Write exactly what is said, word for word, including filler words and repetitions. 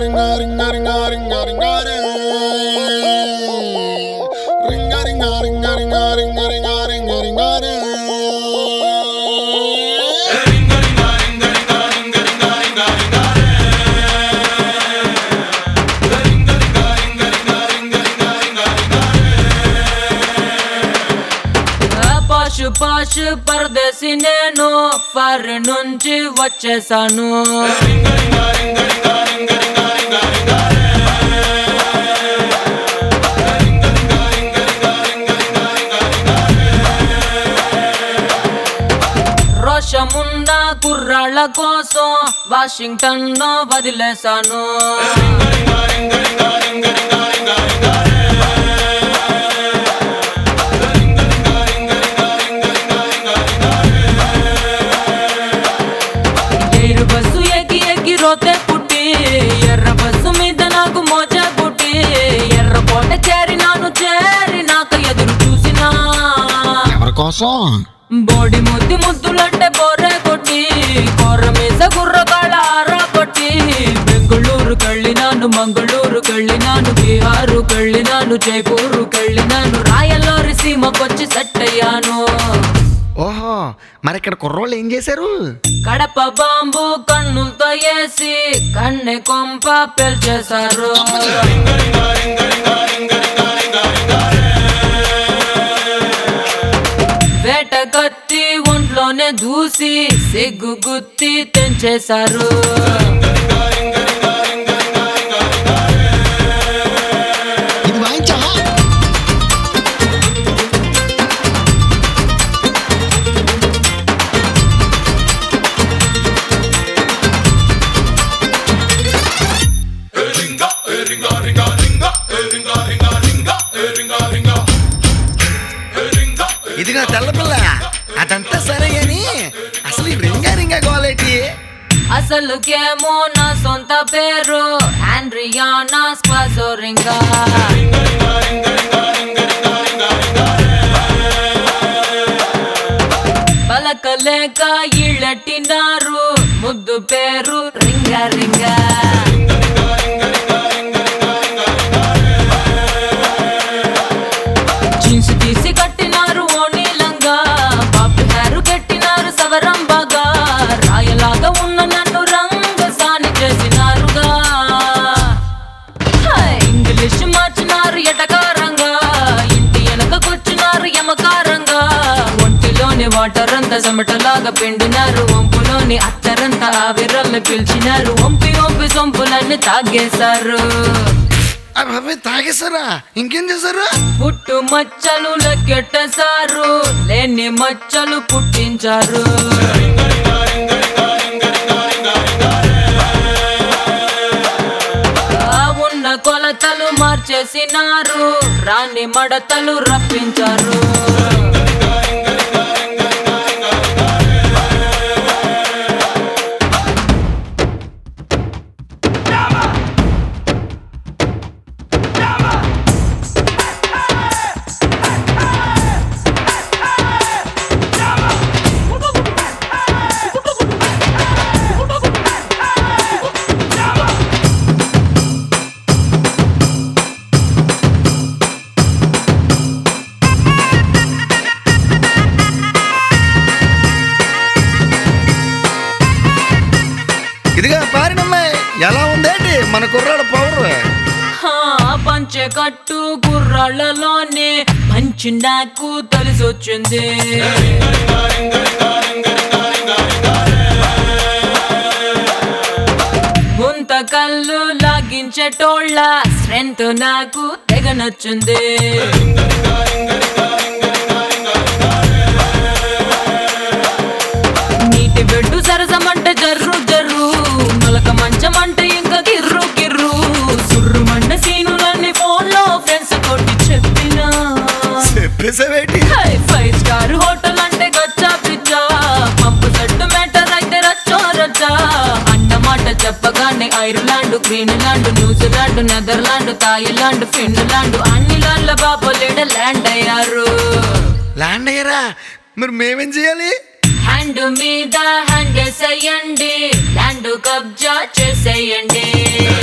పాష్ పరదేశి నేను ఫారిన్ నుంచి వచ్చేసాను. రోషమున్న కుర్రాళ్ళ కోసం వాషింగ్టన్ వదిలేసాను. బస్సు ఎక్కి ఎక్కి రోతే పుట్టి ఎర్ర బస్సు మీద నాకు మోజా పుట్టి ఎర్ర కోట చేరినాను చేరినాక ఎదురు చూసినా ఎవరి కోసం బోడి ముద్దు ముద్దులంటే బోర్రే కొట్టి కొర్ర మీద గుర్రగాళ్ళ ఆరా కొట్టి బెంగుళూరు కళ్ళినాను మంగళూరు కళ్ళినాను బీహారు కళ్ళినాను జైపూరు కళ్ళినాను రాయల్లోరి సీమకొచ్చి సెట్ అయ్యాను. ఓహో, మరి ఇక్కడ కుర్రోళ్ళు ఏం చేశారు? కడప బాంబు కన్నులతో వేసి కన్నె కొంప పెల్చేశారు. వేట కత్తి ఒంట్లోనే దూసి సిగ్గు గుత్తి తెంచేశారు. ఇదిగా తెల్లపిల్ల, అదంతా సరే అని అసలు ఈ రింగా రింగా క్వాలిటీ అసలుకేమో నా సొంత పేరు ఆండ్రియానా స్క్వాజోరింగా. పలకలేక ఇళ్ళట్టినారు ముద్దు పేరు రింగా రింగా. జీన్స్ తీసి కట్టినారు ఓణీలంగా బాబు హేరు కట్టినారు సవరం బాగా రాయలాగా ఉన్న నన్ను రంగ సాని చేసినారుగా. ఇంగ్లీష్ మార్చినారు ఎటకారంగా ఇంటి వెనకకొచ్చినారు యమకారంగా. ఒంటిలోని వాటర్ అంతా చెమటలాగా పిండినారు వంపులోని అత్తరంతా ఆవిరల్ని పిలిచినారు. వంపి వంపి సొంపులన్నీ తాగేశారు. అవి తాగేశారా? ఇంకేం చేశారు? పుట్టు మచ్చలు లెక్కెట్టేశారు లేని మచ్చలు పుట్టించారు. ఉన్న కొలతలు మార్చేసినారు రాని మడతలు రప్పించారు. ఇదిగా పారినమ్మాయి, ఎలా ఉందేంటి మన కుర్రాడు పవర్? పంచె కట్టు కుర్రాళ్ళలోనే మంచి నాకు తెలిసొచ్చింది. గుంత కళ్ళు లాగించేటోళ్ళ స్ట్రెంత్ నాకు తెగ నచ్చింది. నీటి బెడ్డు సరసమంటే జర్రు జర్రు మొలక మంచమంటే ఇంకా కిర్రు కిర్రు సుర్రు మండ సీనులన్నీ ఫోన్ లో ఫ్రెండ్స్ కొట్టి చెప్పినా చెప్పేసావేటి? ఫైవ్ స్టార్ హోటల్ అంటే గచ్చా పిచ్చా పంపు సెట్టు మ్యాటర్ అయితే రచ్చో రచ్చా అన్నమాట చెప్పగానే Ireland Greenland New Zealand Netherland Thailand Finland అన్ని లాండ్ల బాబోలేడ ల్యాండ్ అయ్యారు. ల్యాండ్ అయ్యారా? మరి మేమేం చేయాలి? హ్యాండ్ మీద హ్యాండ్ వేసేయండి ల్యాండ్ కబ్జా చేసేయండి.